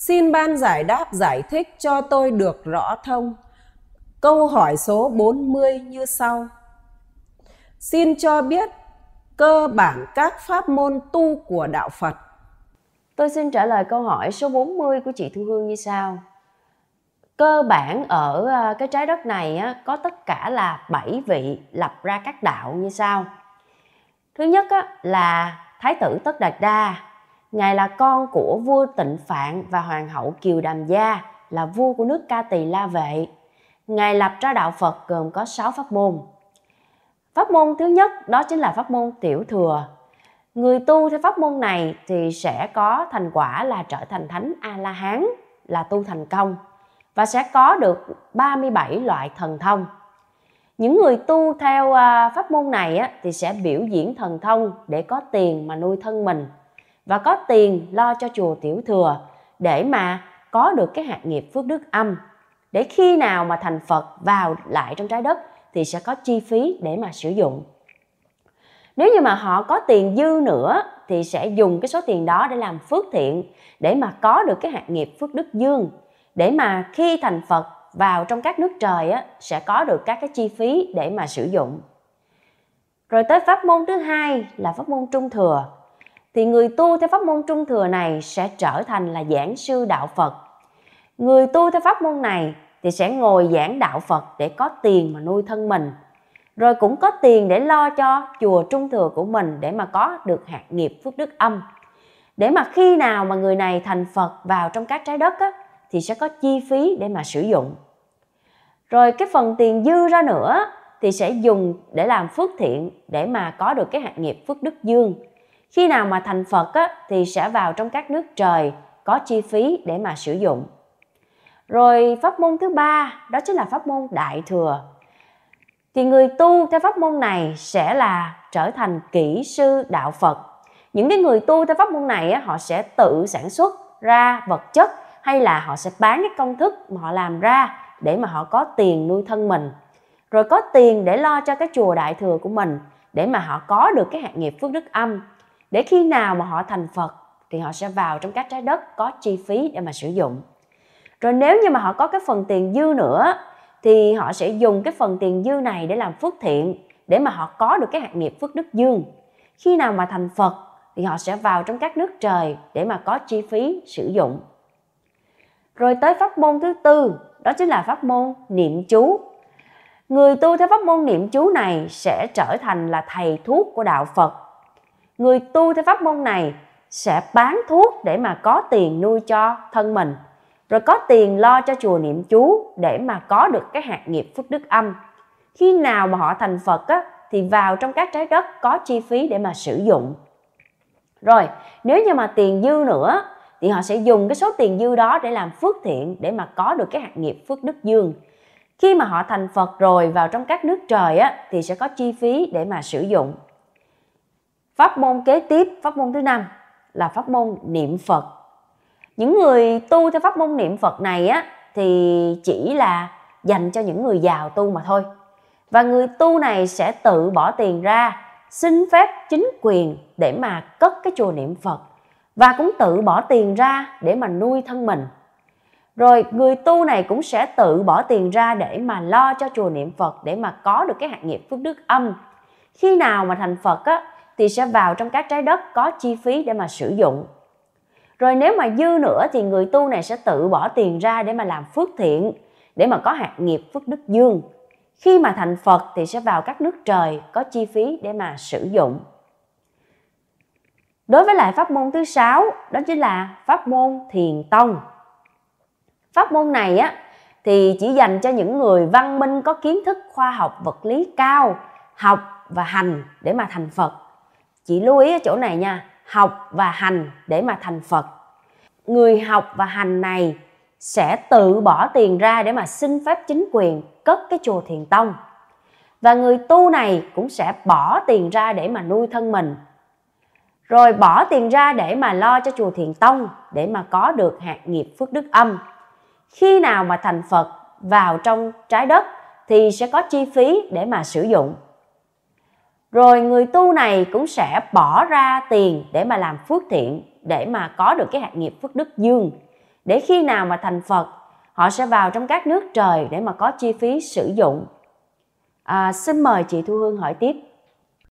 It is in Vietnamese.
Xin ban giải đáp giải thích cho tôi được rõ thông. Câu hỏi số 40 như sau. Xin cho biết cơ bản các pháp môn tu của đạo Phật. Tôi xin trả lời câu hỏi số 40 của chị Thu Hương như sau. Cơ bản ở cái trái đất này có tất cả là 7 vị lập ra các đạo như sau. Thứ nhất là Thái tử Tất Đạt Đa. Ngài là con của vua Tịnh Phạn và hoàng hậu Kiều Đàm Gia, là vua của nước Ca Tỳ La Vệ. Ngài lập ra đạo Phật gồm có 6 pháp môn. Pháp môn thứ nhất đó chính là pháp môn Tiểu Thừa. Người tu theo pháp môn này thì sẽ có thành quả là trở thành Thánh A-la-hán, là tu thành công, và sẽ có được 37 loại thần thông. Những người tu theo pháp môn này thì sẽ biểu diễn thần thông để có tiền mà nuôi thân mình, và có tiền lo cho chùa Tiểu Thừa để mà có được cái hạt nghiệp phước đức âm. Để khi nào mà thành Phật vào lại trong trái đất thì sẽ có chi phí để mà sử dụng. Nếu như mà họ có tiền dư nữa thì sẽ dùng cái số tiền đó để làm phước thiện, để mà có được cái hạt nghiệp phước đức dương, để mà khi thành Phật vào trong các nước trời sẽ có được các cái chi phí để mà sử dụng. Rồi tới pháp môn thứ hai là pháp môn Trung Thừa. Thì người tu theo pháp môn Trung Thừa này sẽ trở thành là giảng sư đạo Phật. Người tu theo pháp môn này thì sẽ ngồi giảng đạo Phật để có tiền mà nuôi thân mình, rồi cũng có tiền để lo cho chùa Trung Thừa của mình để mà có được hạt nghiệp phước đức âm. Để mà khi nào mà người này thành Phật vào trong các trái đất thì sẽ có chi phí để mà sử dụng. Rồi cái phần tiền dư ra nữa thì sẽ dùng để làm phước thiện, để mà có được cái hạt nghiệp phước đức dương. Khi nào mà thành Phật thì sẽ vào trong các nước trời, có chi phí để mà sử dụng. Rồi pháp môn thứ ba đó chính là pháp môn Đại Thừa. Thì người tu theo pháp môn này sẽ là trở thành kỹ sư đạo Phật. Những cái người tu theo pháp môn này họ sẽ tự sản xuất ra vật chất, hay là họ sẽ bán cái công thức mà họ làm ra để mà họ có tiền nuôi thân mình, rồi có tiền để lo cho cái chùa Đại Thừa của mình, để mà họ có được cái hạt nghiệp phước đức âm. Để khi nào mà họ thành Phật thì họ sẽ vào trong các trái đất, có chi phí để mà sử dụng. Rồi nếu như mà họ có cái phần tiền dư nữa thì họ sẽ dùng cái phần tiền dư này để làm phước thiện, để mà họ có được cái hạt nghiệp phước đức dương. Khi nào mà thành Phật thì họ sẽ vào trong các nước trời để mà có chi phí sử dụng. Rồi tới pháp môn thứ tư đó chính là pháp môn niệm chú. Người tu theo pháp môn niệm chú này sẽ trở thành là thầy thuốc của đạo Phật. Người tu theo pháp môn này sẽ bán thuốc để mà có tiền nuôi cho thân mình, rồi có tiền lo cho chùa niệm chú để mà có được cái hạt nghiệp phước đức âm. Khi nào mà họ thành Phật thì vào trong các trái đất có chi phí để mà sử dụng. Rồi nếu như mà tiền dư nữa thì họ sẽ dùng cái số tiền dư đó để làm phước thiện, để mà có được cái hạt nghiệp phước đức dương. Khi mà họ thành Phật rồi vào trong các nước trời thì sẽ có chi phí để mà sử dụng. Pháp môn kế tiếp, pháp môn thứ 5 là pháp môn niệm Phật. Những người tu theo pháp môn niệm Phật này thì chỉ là dành cho những người giàu tu mà thôi. Và người tu này sẽ tự bỏ tiền ra, xin phép chính quyền để mà cất cái chùa niệm Phật, và cũng tự bỏ tiền ra để mà nuôi thân mình. Rồi người tu này cũng sẽ tự bỏ tiền ra để mà lo cho chùa niệm Phật, để mà có được cái hạt nghiệp phước đức âm. Khi nào mà thành Phật thì sẽ vào trong các trái đất, có chi phí để mà sử dụng. Rồi nếu mà dư nữa thì người tu này sẽ tự bỏ tiền ra để mà làm phước thiện, để mà có hạt nghiệp phước đức dương. Khi mà thành Phật thì sẽ vào các nước trời, có chi phí để mà sử dụng. Đối với lại pháp môn thứ 6 đó chính là pháp môn Thiền Tông. Pháp môn này thì chỉ dành cho những người văn minh, có kiến thức khoa học vật lý cao, học và hành để mà thành Phật. Chị lưu ý ở chỗ này nha, học và hành để mà thành Phật. Người học và hành này sẽ tự bỏ tiền ra để mà xin phép chính quyền cất cái chùa Thiền Tông. Và người tu này cũng sẽ bỏ tiền ra để mà nuôi thân mình, rồi bỏ tiền ra để mà lo cho chùa Thiền Tông, để mà có được hạt nghiệp phước đức âm. Khi nào mà thành Phật vào trong trái đất thì sẽ có chi phí để mà sử dụng. Rồi người tu này cũng sẽ bỏ ra tiền để mà làm phước thiện, để mà có được cái hạt nghiệp phước đức dương. để khi nào mà thành Phật, họ sẽ vào trong các nước trời để mà có chi phí sử dụng. Xin mời chị Thu Hương hỏi tiếp.